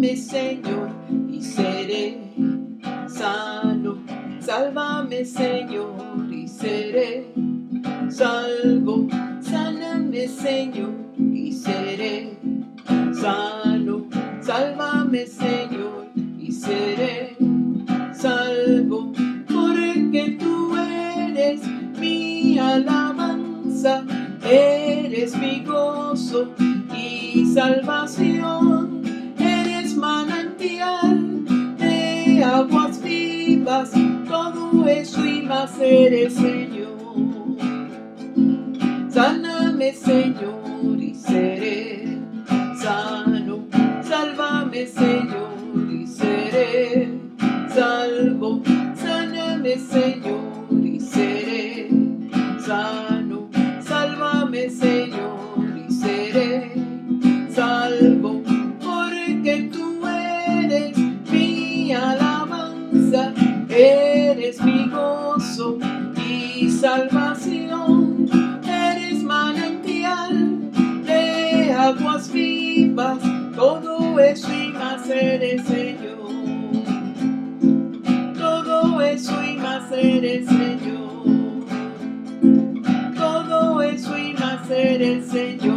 Sáname, Señor, y seré sano. Sálvame, Señor, y seré salvo. Sáname, Señor, y seré sano. Sálvame, Señor, y seré salvo. Porque tú eres mi alabanza, eres mi gozo y salvación. Eres manantial de aguas vivas, todo eso y más eres, Señor. Sáname, Señor, y seré sano. Sálvame, Señor, y seré salvo. Sáname, Señor, y seré sano. Sálvame, Señor, y seré salvo. Porque tú eres mi alabanza, eres mi gozo y salvación. Eres manantial de aguas vivas, todo eso y más eres, Señor. Todo eso y más eres, Señor. Todo eso y más eres, Señor.